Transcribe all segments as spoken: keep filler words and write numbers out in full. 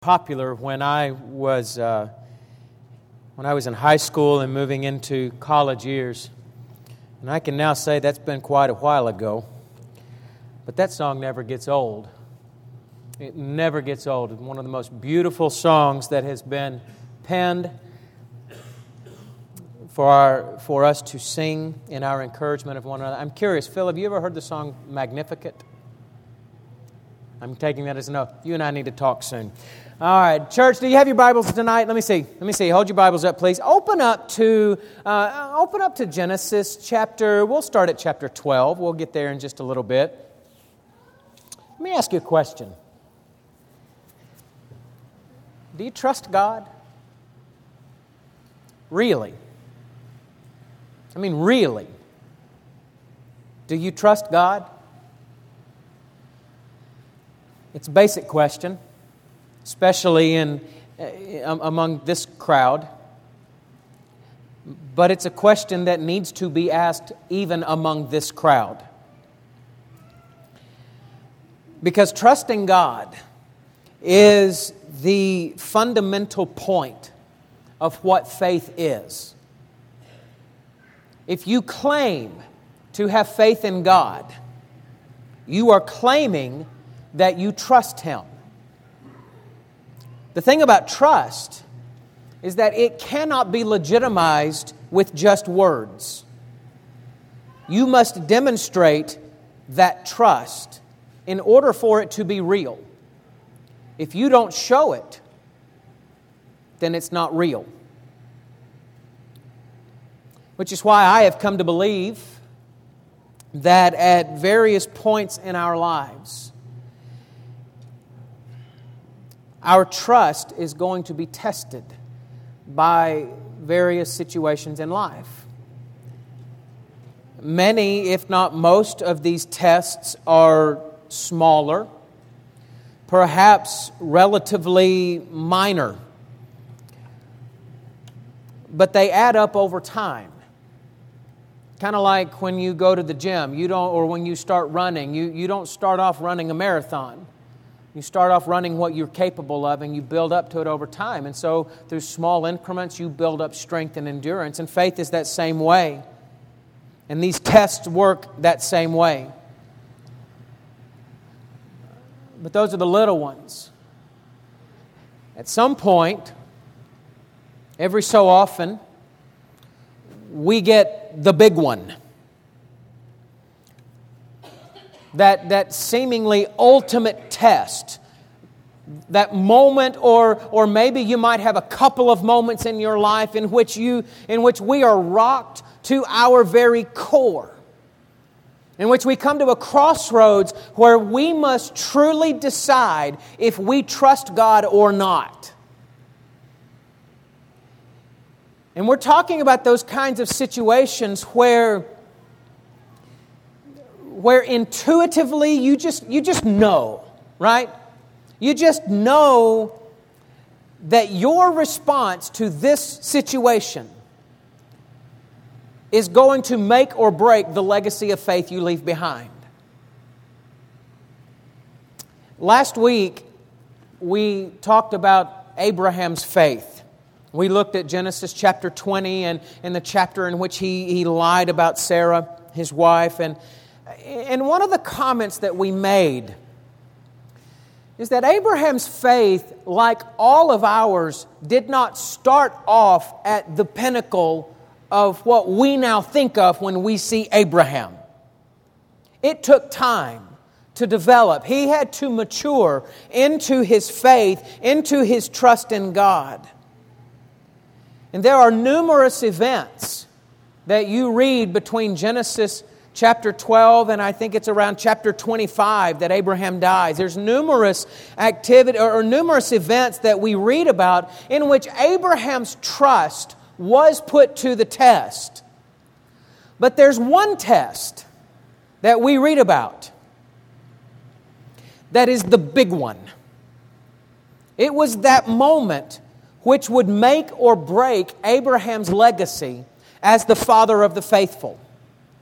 Popular when I was uh, when I was in high school and moving into college years, and I can now say that's been quite a while ago. But that song never gets old. It never gets old. It's one of the most beautiful songs that has been penned for our for us to sing in our encouragement of one another. I'm curious, Phil, have you ever heard the song Magnificat? I'm taking that as a no. You and I need to talk soon. All right, church, do you have your Bibles tonight? Let me see. Let me see. Hold your Bibles up, please. Open up to uh, open up to Genesis chapter. We'll start at chapter twelve. We'll get there in just a little bit. Let me ask you a question. Do you trust God? Really? I mean, really? Do you trust God? It's a basic question, especially in uh, among this crowd. But it's a question that needs to be asked even among this crowd. Because trusting God is the fundamental point of what faith is. If you claim to have faith in God, you are claiming that you trust Him. The thing about trust is that it cannot be legitimized with just words. You must demonstrate that trust in order for it to be real. If you don't show it, then it's not real. Which is why I have come to believe that at various points in our lives, our trust is going to be tested by various situations in life. Many, if not most, of these tests are smaller, perhaps relatively minor, but they add up over time. Kind of like when you go to the gym, you don't, or when you start running, you, you don't start off running a marathon. You start off running what you're capable of, and you build up to it over time. And so through small increments, you build up strength and endurance. And faith is that same way. And these tests work that same way. But those are the little ones. At some point, every so often, we get the big one. That, that seemingly ultimate test, that moment, or, or maybe you might have a couple of moments in your life in which, you, in which we are rocked to our very core, in which we come to a crossroads where we must truly decide if we trust God or not. And we're talking about those kinds of situations where where intuitively you just you just know, right? You just know that your response to this situation is going to make or break the legacy of faith you leave behind. Last week, we talked about Abraham's faith. We looked at Genesis chapter twenty and, and the chapter in which he, he lied about Sarah, his wife, and And one of the comments that we made is that Abraham's faith, like all of ours, did not start off at the pinnacle of what we now think of when we see Abraham. It took time to develop. He had to mature into his faith, into his trust in God. And there are numerous events that you read between Genesis chapter twelve, and I think it's around chapter twenty-five that Abraham dies. There's numerous activity or numerous events that we read about in which Abraham's trust was put to the test. But there's one test that we read about that is the big one. It was that moment which would make or break Abraham's legacy as the father of the faithful.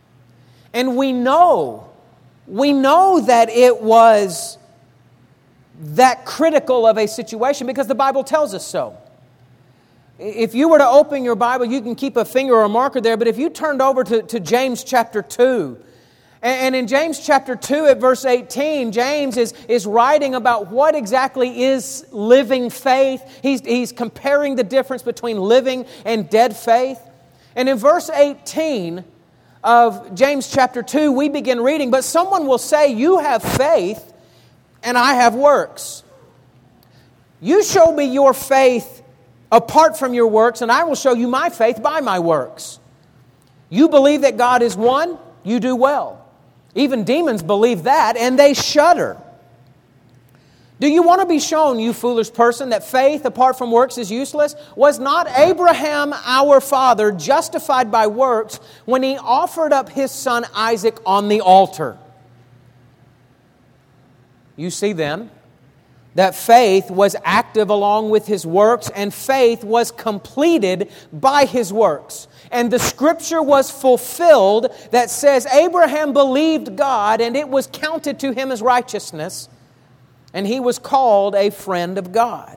And we know, we know that it was that critical of a situation because the Bible tells us so. If you were to open your Bible, you can keep a finger or a marker there, but if you turned over to, to James chapter two, and in James chapter two at verse eighteen, James is, is writing about what exactly is living faith. He's, he's comparing the difference between living and dead faith. And in verse eighteen of James chapter two, we begin reading, "But someone will say, 'You have faith, and I have works. You show me your faith apart from your works, and I will show you my faith by my works. You believe that God is one? You do well. Even demons believe that, and they shudder. Do you want to be shown, you foolish person, that faith apart from works is useless? Was not Abraham our father justified by works when he offered up his son Isaac on the altar?' You see then that faith was active along with his works, and faith was completed by his works. And the Scripture was fulfilled that says Abraham believed God, and it was counted to him as righteousness, and he was called a friend of God."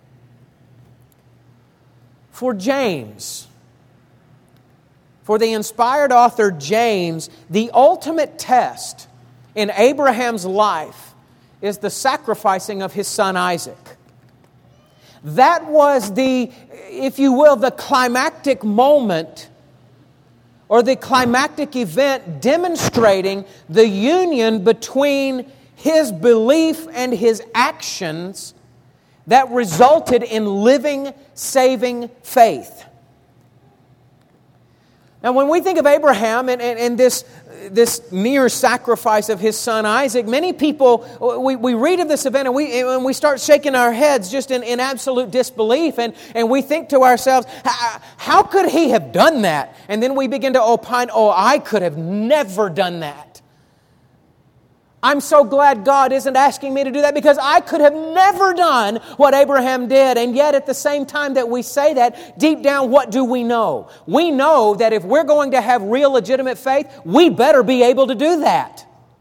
For James, for the inspired author James, the ultimate test in Abraham's life is the sacrificing of his son Isaac. That was the, if you will, the climactic moment or the climactic event demonstrating the union between his belief and his actions that resulted in living, saving faith. Now, when we think of Abraham and, and, and this, this near sacrifice of his son Isaac, many people, we, we read of this event and we, and we start shaking our heads just in, in absolute disbelief. And, and we think to ourselves, how, how could he have done that? And then we begin to opine, oh, I could have never done that. I'm so glad God isn't asking me to do that because I could have never done what Abraham did. And yet at the same time that we say that, deep down, what do we know? We know that if we're going to have real legitimate faith, we better be able to do that.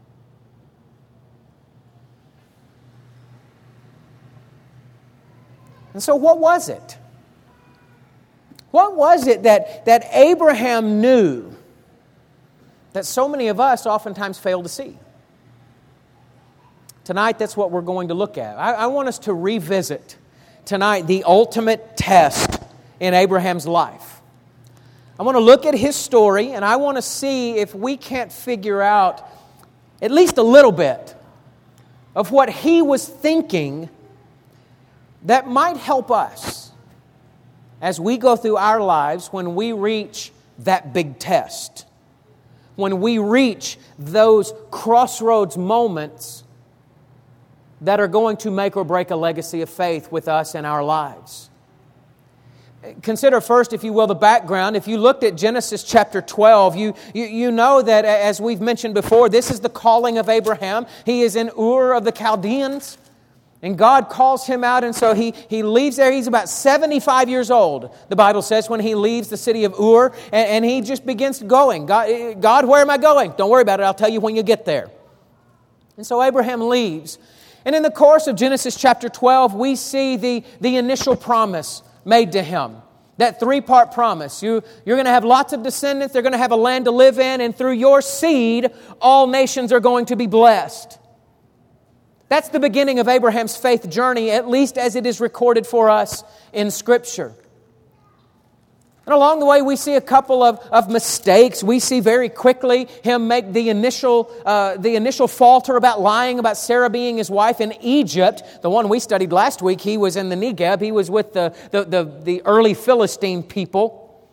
And so what was it? What was it that, that Abraham knew that so many of us oftentimes fail to see? Tonight, that's what we're going to look at. I, I want us to revisit tonight the ultimate test in Abraham's life. I want to look at his story, and I want to see if we can't figure out at least a little bit of what he was thinking that might help us as we go through our lives when we reach that big test, when we reach those crossroads moments that are going to make or break a legacy of faith with us in our lives. Consider first, if you will, the background. If you looked at Genesis chapter twelve, you, you, you know that, as we've mentioned before, this is the calling of Abraham. He is in Ur of the Chaldeans, and God calls him out, and so he, he leaves there. He's about seventy-five years old, the Bible says, when he leaves the city of Ur, and, and he just begins going. God, God, where am I going? Don't worry about it. I'll tell you when you get there. And so Abraham leaves. And in the course of Genesis chapter twelve, we see the, the initial promise made to him. That three-part promise. You, you're going to have lots of descendants. They're going to have a land to live in. And through your seed, all nations are going to be blessed. That's the beginning of Abraham's faith journey, at least as it is recorded for us in Scripture. And along the way, we see a couple of, of mistakes. We see very quickly him make the initial uh, the initial falter about lying about Sarah being his wife in Egypt. The one we studied last week, he was in the Negev. He was with the, the, the, the early Philistine people.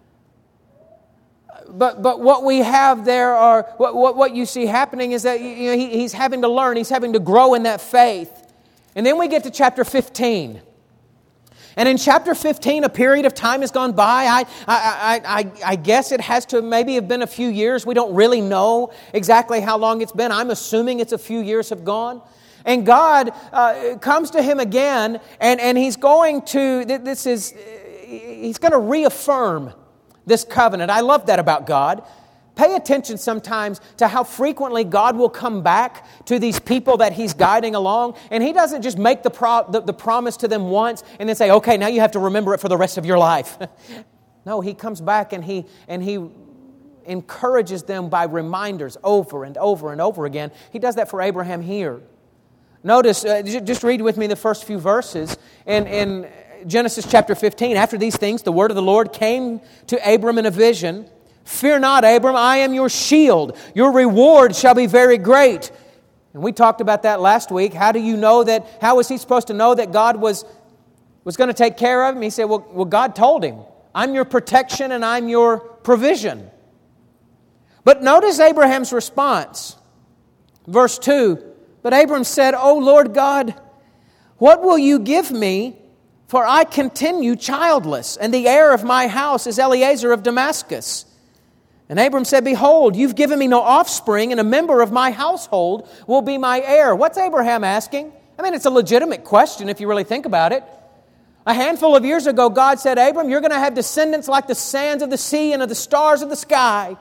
But but what we have there are, what, what, what you see happening is that you know, he, he's having to learn, he's having to grow in that faith. And then we get to chapter fifteen. And in chapter fifteen, a period of time has gone by. I, I, I, I guess it has to maybe have been a few years. We don't really know exactly how long it's been. I'm assuming it's a few years have gone. And God uh, comes to him again, and, and he's going to, this is, he's going to reaffirm this covenant. I love that about God. pay attention sometimes to how frequently God will come back to these people that He's guiding along. And He doesn't just make the, pro- the, the promise to them once and then say, okay, now you have to remember it for the rest of your life. No, He comes back and He and He encourages them by reminders over and over and over again. He does that for Abraham here. Notice, uh, just read with me the first few verses. In, in Genesis chapter fifteen, after these things, the word of the Lord came to Abram in a vision. Fear not, Abram, I am your shield. Your reward shall be very great. And we talked about that last week. How do you know that, how was he supposed to know that God was, was going to take care of him? He said, well, well, God told him, I'm your protection and I'm your provision. But notice Abraham's response. Verse two, but Abram said, O Lord God, what will you give me? For I continue childless, and the heir of my house is Eliezer of Damascus. And Abram said, behold, you've given me no offspring, and a member of my household will be my heir. What's Abraham asking? I mean, it's a legitimate question if you really think about it. A handful of years ago, God said, Abram, you're going to have descendants like the sands of the sea and of the stars of the sky.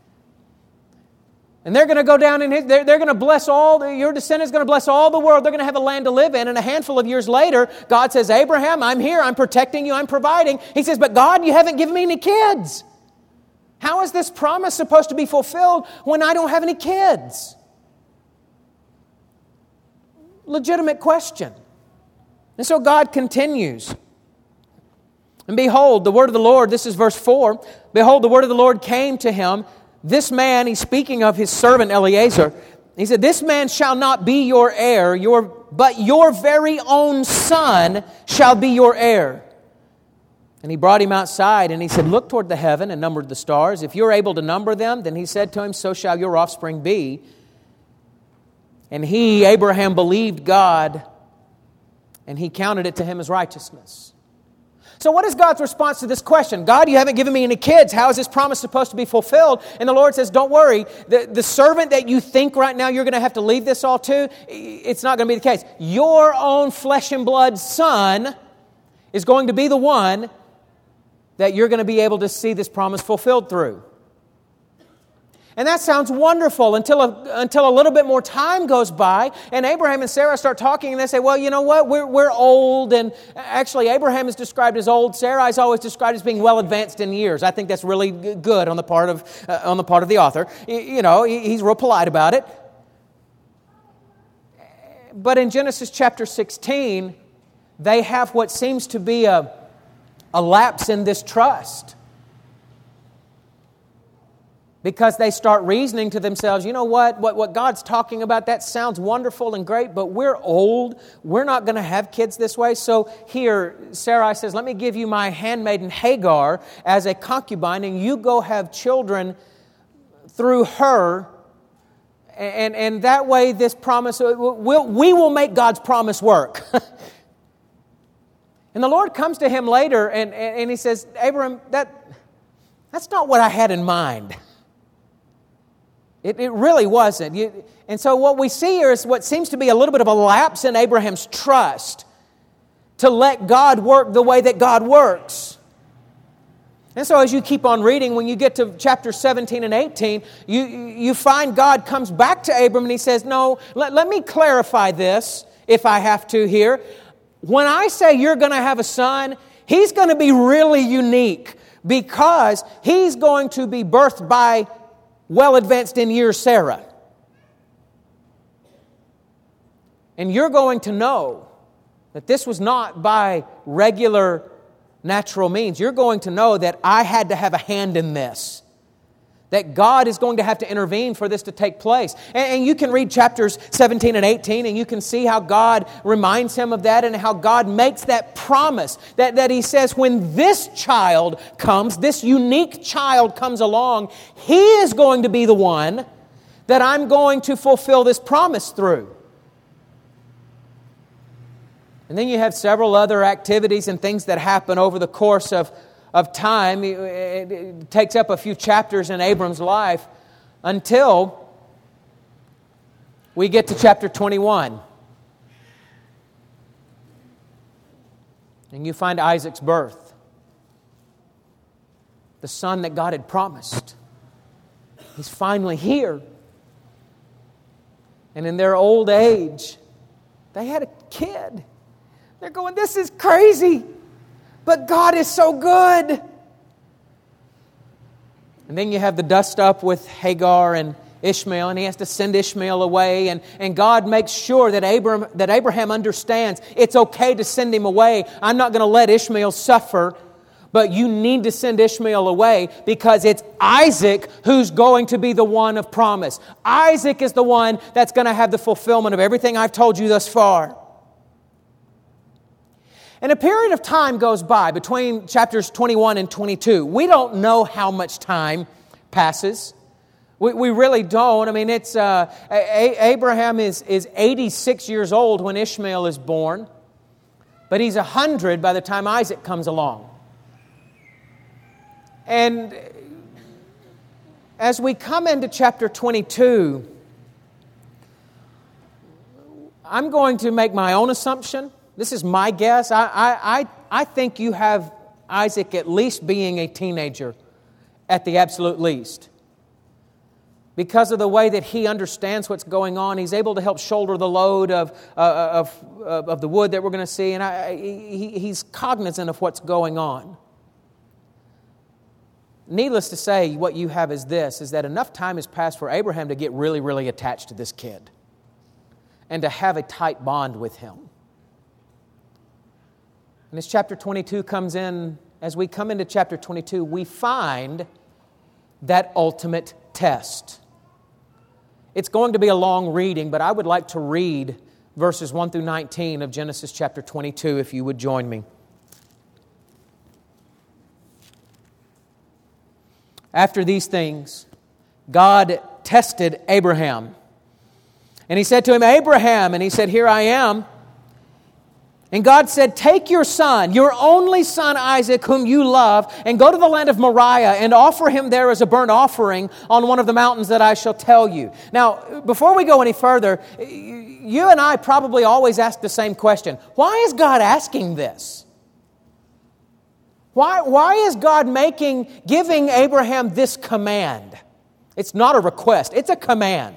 And they're going to go down in his, they're, they're going to bless all, your descendants are going to bless all the world. They're going to have a land to live in. And a handful of years later, God says, Abraham, I'm here. I'm protecting you. I'm providing. He says, but God, you haven't given me any kids. How is this promise supposed to be fulfilled when I don't have any kids? Legitimate question. And so God continues. And behold, the word of the Lord, this is verse four. Behold, the word of the Lord came to him. This man, he's speaking of his servant Eliezer. He said, this man shall not be your heir, your, but your very own son shall be your heir. And he brought him outside and he said, look toward the heaven and numbered the stars. If you're able to number them, then he said to him, so shall your offspring be. And he, Abraham, believed God, and He counted it to him as righteousness. So what is God's response to this question? God, you haven't given me any kids. How is this promise supposed to be fulfilled? And the Lord says, don't worry. The, the servant that you think right now you're going to have to leave this all to, it's not going to be the case. Your own flesh and blood son is going to be the one that you're going to be able to see this promise fulfilled through. And that sounds wonderful until a, until a little bit more time goes by and Abraham and Sarah start talking and they say, well, you know what, we're, we're old. And actually, Abraham is described as old. Sarah is always described as being well advanced in years. I think that's really good on the part of, uh, on the, part of the author. You know, he's real polite about it. But in Genesis chapter sixteen, they have what seems to be a, a lapse in this trust. Because they start reasoning to themselves, you know what? what, what God's talking about, that sounds wonderful and great, but we're old. We're not going to have kids this way. So here, Sarai says, let me give you my handmaiden Hagar as a concubine, and you go have children through her. And, and that way this promise, we'll, we will make God's promise work. And the Lord comes to him later and, and He says, Abram, that, that's not what I had in mind. It, it really wasn't. You, and so what we see here is what seems to be a little bit of a lapse in Abraham's trust to let God work the way that God works. And so as you keep on reading, when you get to chapter seventeen and eighteen, you, you find God comes back to Abram and He says, no, let, let me clarify this if I have to here. When I say you're going to have a son, he's going to be really unique because he's going to be birthed by well advanced in years Sarah. And you're going to know that this was not by regular natural means. You're going to know that I had to have a hand in this. That God is going to have to intervene for this to take place. And, and you can read chapters seventeen and eighteen and you can see how God reminds him of that and how God makes that promise. That, that He says when this child comes, this unique child comes along, he is going to be the one that I'm going to fulfill this promise through. And then you have several other activities and things that happen over the course of of time. It takes up a few chapters in Abram's life until we get to chapter twenty-one. And you find Isaac's birth. The son that God had promised. He's finally here. And in their old age, they had a kid. They're going, this is crazy, but God is so good. And then you have the dust up with Hagar and Ishmael, and he has to send Ishmael away. And, and God makes sure that Abraham, that Abraham understands it's okay to send him away. I'm not going to let Ishmael suffer, but you need to send Ishmael away because it's Isaac who's going to be the one of promise. Isaac is the one that's going to have the fulfillment of everything I've told you thus far. And a period of time goes by between chapters twenty-one and twenty-two. We don't know how much time passes. We, we really don't. I mean, it's uh, A- Abraham is, is eighty-six years old when Ishmael is born, but he's one hundred by the time Isaac comes along. And as we come into chapter twenty-two, I'm going to make my own assumption. This is my guess. I, I, I, I think you have Isaac at least being a teenager at the absolute least. Because of the way that he understands what's going on, he's able to help shoulder the load of, uh, of, of, of the wood that we're going to see. And I, he, he's cognizant of what's going on. Needless to say, what you have is this, is that enough time has passed for Abraham to get really, really attached to this kid and to have a tight bond with him. And as chapter twenty-two comes in, as we come into chapter twenty-two, we find that ultimate test. It's going to be a long reading, but I would like to read verses one through nineteen of Genesis chapter twenty-two, if you would join me. After these things, God tested Abraham. And He said to him, Abraham, and he said, here I am. And God said, take your son, your only son Isaac, whom you love, and go to the land of Moriah and offer him there as a burnt offering on one of the mountains that I shall tell you. Now, before we go any further, you and I probably always ask the same question. Why is God asking this? Why, why is God making, giving Abraham this command? It's not a request, it's a command.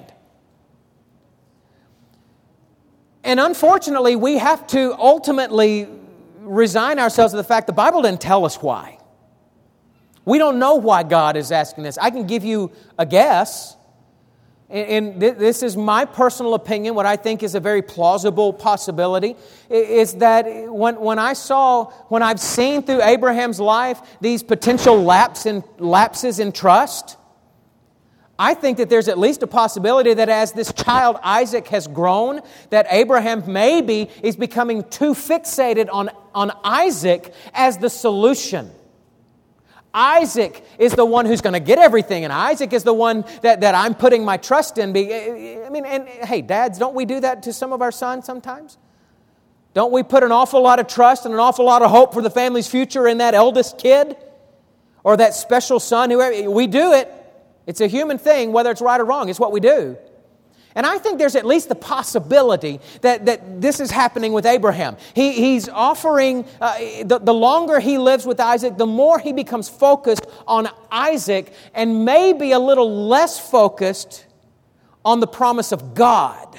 And unfortunately, we have to ultimately resign ourselves to the fact the Bible didn't tell us why. We don't know why God is asking this. I can give you a guess. And this is my personal opinion, what I think is a very plausible possibility, is that when, when I saw, when I've seen through Abraham's life these potential lapse in, lapses in trust, I think that there's at least a possibility that as this child Isaac has grown, that Abraham maybe is becoming too fixated on, on Isaac as the solution. Isaac is the one who's going to get everything, and Isaac is the one that, that I'm putting my trust in. I mean, and hey, dads, don't we do that to some of our sons sometimes? Don't we put an awful lot of trust and an awful lot of hope for the family's future in that eldest kid or that special son? Whoever we do it. It's a human thing, whether it's right or wrong. It's what we do. And I think there's at least the possibility that, that this is happening with Abraham. He, he's offering, uh, the, the longer he lives with Isaac, the more he becomes focused on Isaac and maybe a little less focused on the promise of God.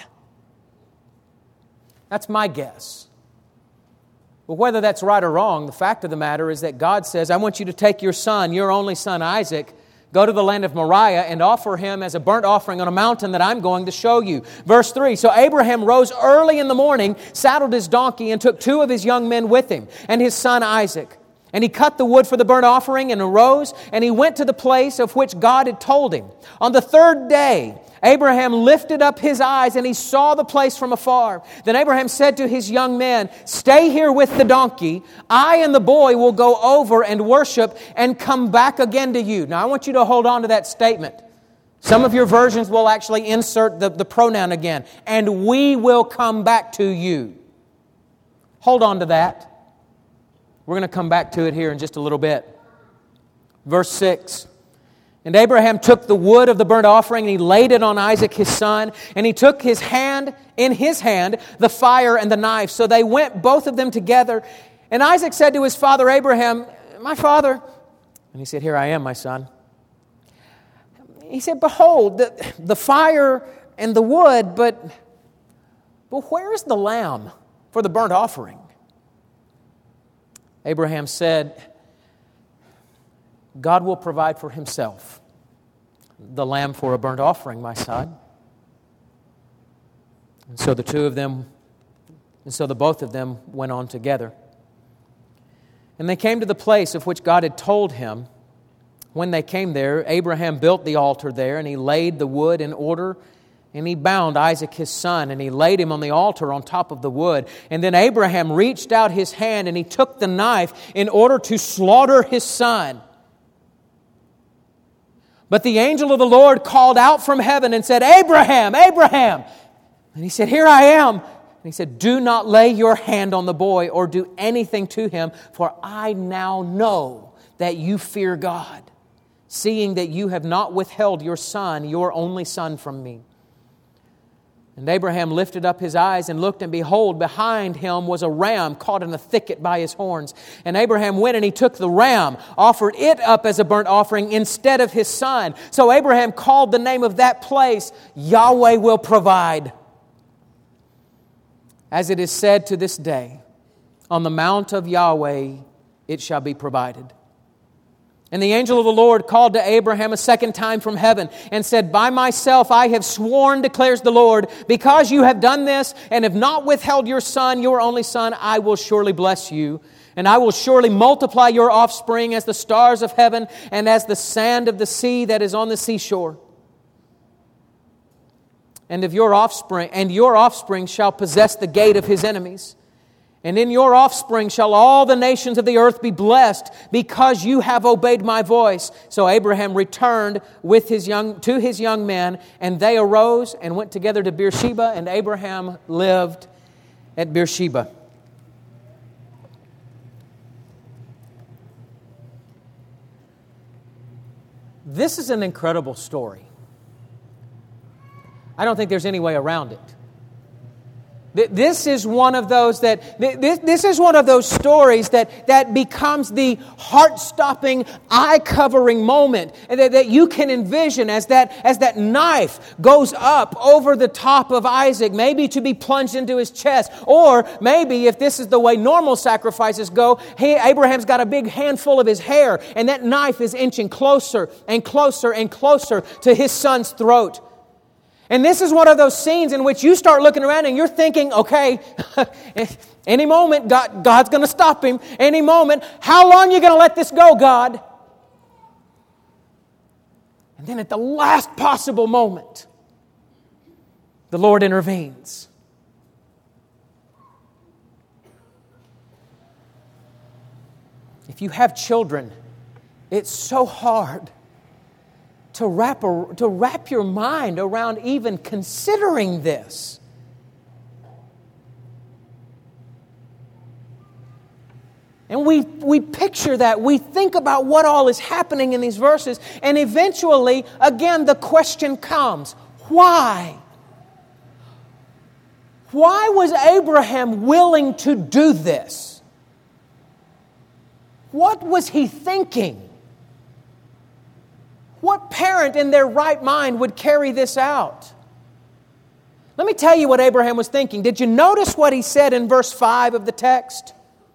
That's my guess. But whether that's right or wrong, the fact of the matter is that God says, I want you to take your son, your only son Isaac, go to the land of Moriah and offer him as a burnt offering on a mountain that I'm going to show you. Verse three, so Abraham rose early in the morning, saddled his donkey, and took two of his young men with him, and his son Isaac. And he cut the wood for the burnt offering and arose, and he went to the place of which God had told him. On the third day, Abraham lifted up his eyes, and he saw the place from afar. Then Abraham said to his young men, stay here with the donkey. I and the boy will go over and worship and come back again to you. Now, I want you to hold on to that statement. Some of your versions will actually insert the, the pronoun again. And we will come back to you. Hold on to that. We're going to come back to it here in just a little bit. Verse six. And Abraham took the wood of the burnt offering, and he laid it on Isaac his son, and he took his hand, in his hand, the fire and the knife. So they went, both of them together. And Isaac said to his father Abraham, my father, and he said, here I am, my son. he said, behold, the, the fire and the wood, but, but where is the lamb for the burnt offering? Abraham said, God will provide for himself the lamb for a burnt offering, my son. And so the two of them, and so the both of them went on together. And they came to the place of which God had told him. When they came there, Abraham built the altar there, and he laid the wood in order, and he bound Isaac his son, and he laid him on the altar on top of the wood. And then Abraham reached out his hand, and he took the knife in order to slaughter his son. But the angel of the Lord called out from heaven and said, Abraham, Abraham! And he said, here I am. And he said, do not lay your hand on the boy or do anything to him, for I now know that you fear God, seeing that you have not withheld your son, your only son, from me. And Abraham lifted up his eyes and looked, and behold, behind him was a ram caught in a thicket by his horns. And Abraham went and he took the ram, offered it up as a burnt offering instead of his son. So Abraham called the name of that place, Yahweh will provide. As it is said to this day, on the mount of Yahweh it shall be provided. And the angel of the Lord called to Abraham a second time from heaven and said, by myself I have sworn, declares the Lord, because you have done this and have not withheld your son, your only son, I will surely bless you. And I will surely multiply your offspring as the stars of heaven and as the sand of the sea that is on the seashore. And of your offspring, and your offspring shall possess the gate of his enemies. And in your offspring shall all the nations of the earth be blessed, because you have obeyed my voice. So Abraham returned with his young to his young men, and they arose and went together to Beersheba, and Abraham lived at Beersheba. This is an incredible story. I don't think there's any way around it. This is one of those that this, this is one of those stories that, that becomes the heart-stopping, eye-covering moment that, that you can envision as that as that knife goes up over the top of Isaac, maybe to be plunged into his chest, or maybe if this is the way normal sacrifices go, he, Abraham's got a big handful of his hair, and that knife is inching closer and closer and closer to his son's throat. And this is one of those scenes in which you start looking around and you're thinking, okay, any moment God, God's going to stop him. Any moment, how long are you going to let this go, God? And then at the last possible moment, the Lord intervenes. If you have children, it's so hard to wrap a, to wrap your mind around even considering this. And we, we picture that. We think about what all is happening in these verses. And eventually, again, the question comes, why? Why was Abraham willing to do this? What was he thinking? What parent in their right mind would carry this out? Let me tell you what Abraham was thinking. Did you notice what he said in verse five of the text?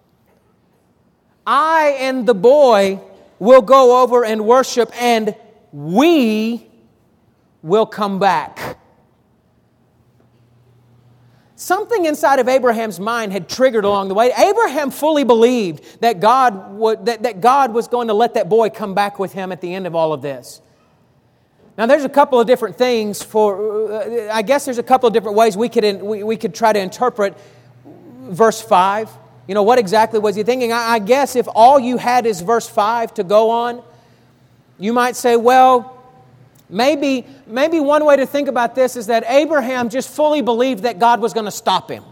I and the boy will go over and worship, and we will come back. Something inside of Abraham's mind had triggered along the way. Abraham fully believed that God would, that, that God was going to let that boy come back with him at the end of all of this. Now, there's a couple of different things for, uh, I guess there's a couple of different ways we could in, we, we could try to interpret verse five. You know, what exactly was he thinking? I, I guess if all you had is verse five to go on, you might say, well, Maybe, maybe one way to think about this is that Abraham just fully believed that God was going to stop him.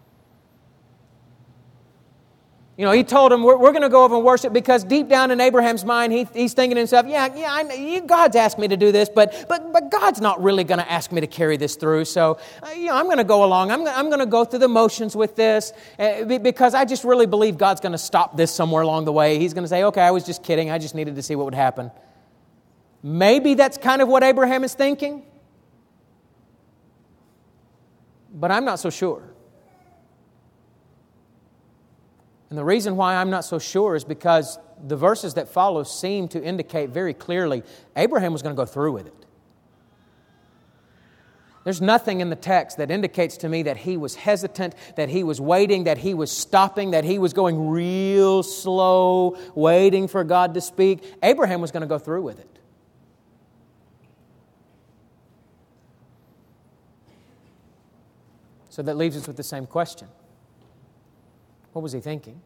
You know, he told him, we're, we're going to go over and worship, because deep down in Abraham's mind, he, he's thinking to himself, yeah, yeah, I, you, God's asked me to do this, but but but God's not really going to ask me to carry this through. So, uh, you know, I'm going to go along. I'm, I'm going to go through the motions with this uh, because I just really believe God's going to stop this somewhere along the way. He's going to say, okay, I was just kidding. I just needed to see what would happen. Maybe that's kind of what Abraham is thinking. But I'm not so sure. And the reason why I'm not so sure is because the verses that follow seem to indicate very clearly Abraham was going to go through with it. There's nothing in the text that indicates to me that he was hesitant, that he was waiting, that he was stopping, that he was going real slow, waiting for God to speak. Abraham was going to go through with it. So that leaves us with the same question. What was he thinking?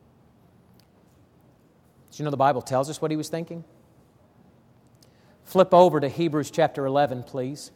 Did you know the Bible tells us what he was thinking? Flip over to Hebrews chapter eleven, please.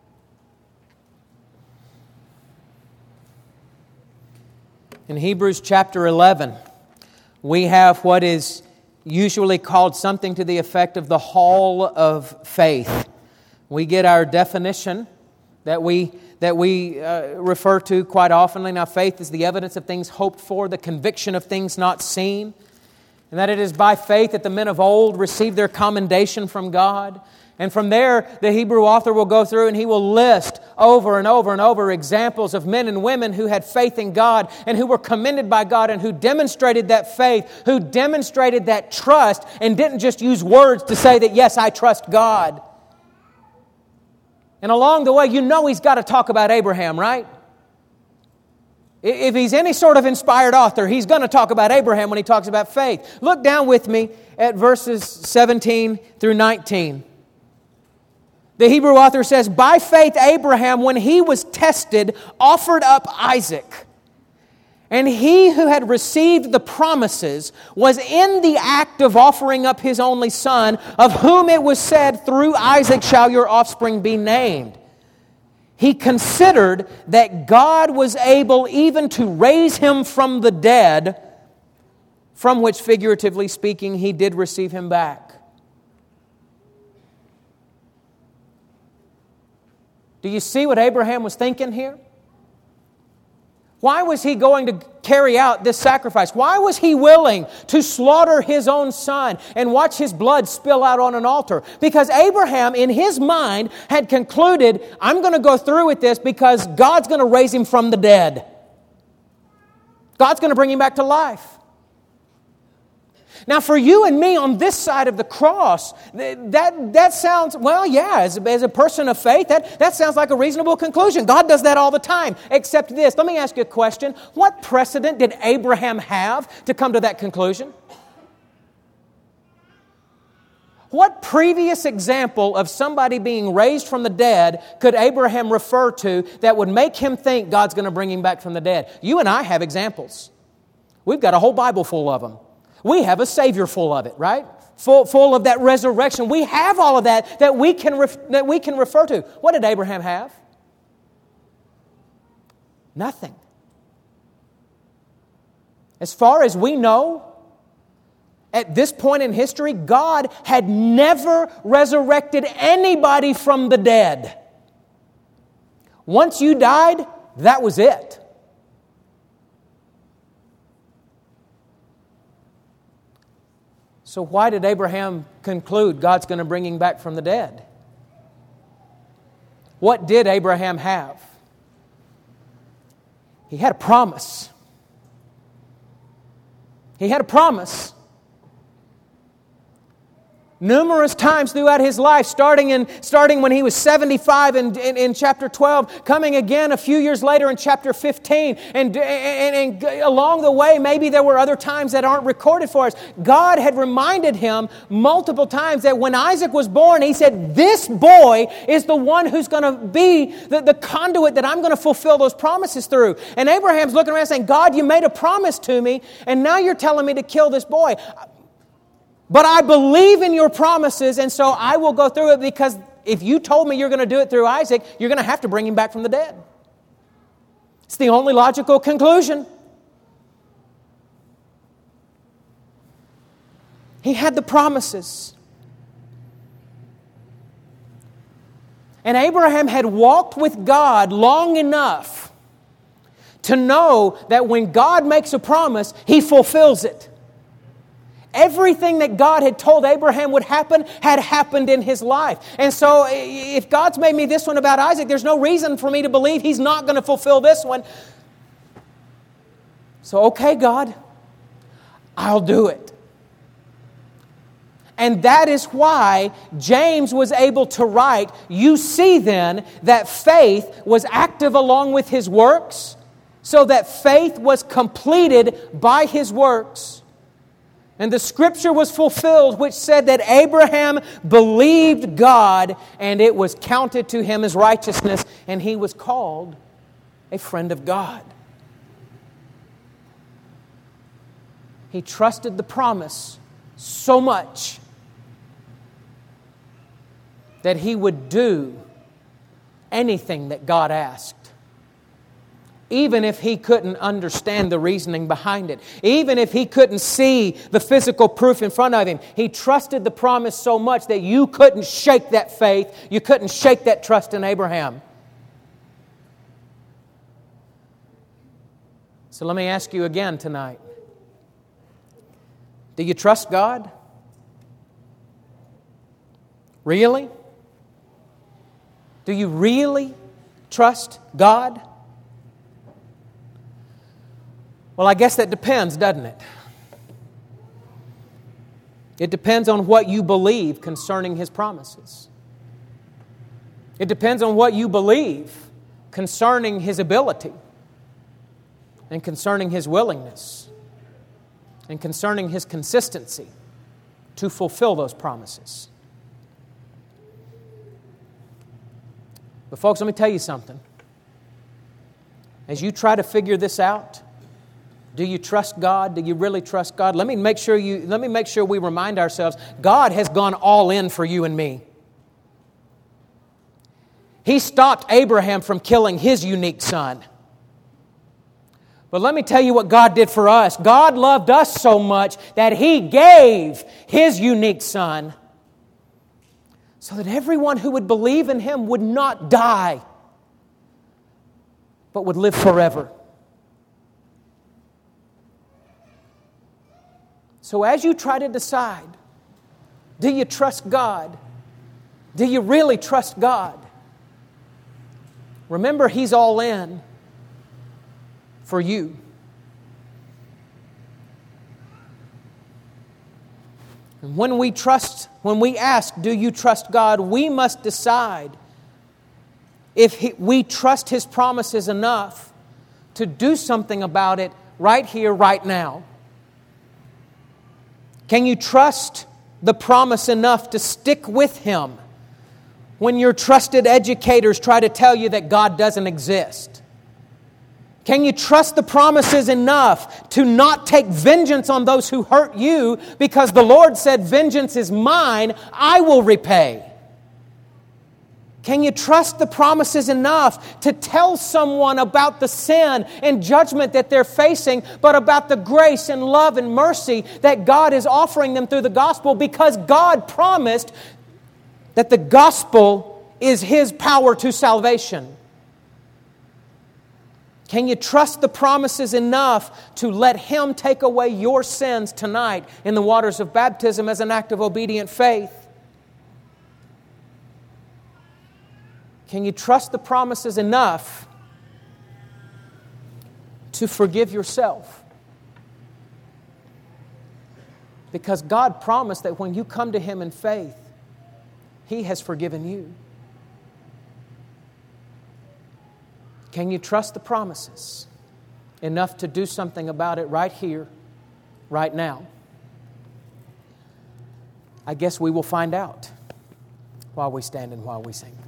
In Hebrews chapter eleven, we have what is usually called something to the effect of the hall of faith. We get our definition that we that we uh, refer to quite often. Now, faith is the evidence of things hoped for, the conviction of things not seen, and that it is by faith that the men of old received their commendation from God. And from there, the Hebrew author will go through and he will list over and over and over examples of men and women who had faith in God and who were commended by God and who demonstrated that faith, who demonstrated that trust and didn't just use words to say that, yes, I trust God. And along the way, you know he's got to talk about Abraham, right? If he's any sort of inspired author, he's going to talk about Abraham when he talks about faith. Look down with me at verses seventeen through nineteen. The Hebrew author says, by faith Abraham, when he was tested, offered up Isaac. And he who had received the promises was in the act of offering up his only son, of whom it was said, through Isaac shall your offspring be named. He considered that God was able even to raise him from the dead, from which, figuratively speaking, he did receive him back. Do you see what Abraham was thinking here? Why was he going to carry out this sacrifice? Why was he willing to slaughter his own son and watch his blood spill out on an altar? Because Abraham, in his mind, had concluded, I'm going to go through with this because God's going to raise him from the dead. God's going to bring him back to life. Now, for you and me on this side of the cross, that, that sounds, well, yeah, as, as a person of faith, that, that sounds like a reasonable conclusion. God does that all the time, except this. Let me ask you a question. What precedent did Abraham have to come to that conclusion? What previous example of somebody being raised from the dead could Abraham refer to that would make him think God's going to bring him back from the dead? You and I have examples. We've got a whole Bible full of them. We have a Savior full of it, right? Full, full of that resurrection. We have all of that that we can ref, that we can refer to. What did Abraham have? Nothing. As far as we know, at this point in history, God had never resurrected anybody from the dead. Once you died, that was it. So why did Abraham conclude God's going to bring him back from the dead? What did Abraham have? He had a promise. He had a promise. Numerous times throughout his life, starting in starting when he was seventy-five in, in, in chapter twelve, coming again a few years later in chapter fifteen, and, and, and along the way, maybe there were other times that aren't recorded for us. God had reminded him multiple times that when Isaac was born, he said, this boy is the one who's going to be the, the conduit that I'm going to fulfill those promises through. And Abraham's looking around saying, God, you made a promise to me, and now you're telling me to kill this boy. But I believe in your promises, and so I will go through it, because if you told me you're going to do it through Isaac, you're going to have to bring him back from the dead. It's the only logical conclusion. He had the promises. And Abraham had walked with God long enough to know that when God makes a promise, He fulfills it. Everything that God had told Abraham would happen had happened in his life. And so if God's made me this one about Isaac, there's no reason for me to believe He's not going to fulfill this one. So, okay, God, I'll do it. And that is why James was able to write, you see then that faith was active along with his works, so that faith was completed by his works. And the Scripture was fulfilled, which said that Abraham believed God, and it was counted to him as righteousness, and he was called a friend of God. He trusted the promise so much that he would do anything that God asked. Even if he couldn't understand the reasoning behind it. Even if he couldn't see the physical proof in front of him. He trusted the promise so much that you couldn't shake that faith. You couldn't shake that trust in Abraham. So let me ask you again tonight. Do you trust God? Really? Do you really trust God? Well, I guess that depends, doesn't it? It depends on what you believe concerning His promises. It depends on what you believe concerning His ability and concerning His willingness and concerning His consistency to fulfill those promises. But folks, let me tell you something. As you try to figure this out, do you trust God? Do you really trust God? Let me make sure you let me make sure we remind ourselves, God has gone all in for you and me. He stopped Abraham from killing his unique son. But let me tell you what God did for us. God loved us so much that He gave His unique son so that everyone who would believe in Him would not die, but would live forever. So as you try to decide, do you trust God? Do you really trust God? Remember, He's all in for you. And when we trust, when we ask, do you trust God? We must decide if he, we trust His promises enough to do something about it right here, right now. Can you trust the promise enough to stick with Him when your trusted educators try to tell you that God doesn't exist? Can you trust the promises enough to not take vengeance on those who hurt you because the Lord said, vengeance is mine, I will repay? Can you trust the promises enough to tell someone about the sin and judgment that they're facing, but about the grace and love and mercy that God is offering them through the gospel, because God promised that the gospel is His power to salvation? Can you trust the promises enough to let Him take away your sins tonight in the waters of baptism as an act of obedient faith? Can you trust the promises enough to forgive yourself? Because God promised that when you come to Him in faith, He has forgiven you. Can you trust the promises enough to do something about it right here, right now? I guess we will find out while we stand and while we sing.